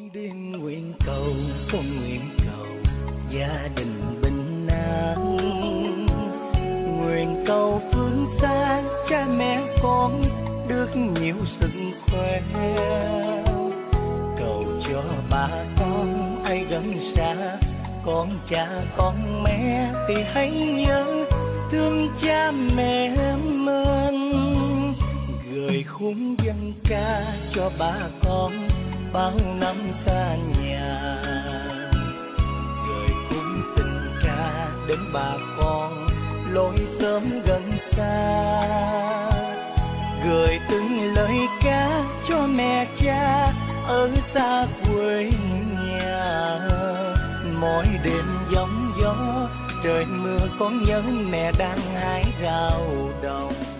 đêm nguyện cầu, con nguyện cầu gia đình bình an, nguyện cầu phương xa cha mẹ con được nhiều sức khỏe, cầu cho bà con ai gần xa, con cha con mẹ thì hãy nhớ thương cha mẹ mình, gửi khung dân ca cho bà con bao năm xa nhà, gửi khung tình ca đến bà con lối sớm gần xa, gửi từng lời ca cho mẹ cha ở xa quê nhà. Mỗi đêm giông gió trời mưa con nhớ mẹ đang hái rau đồng.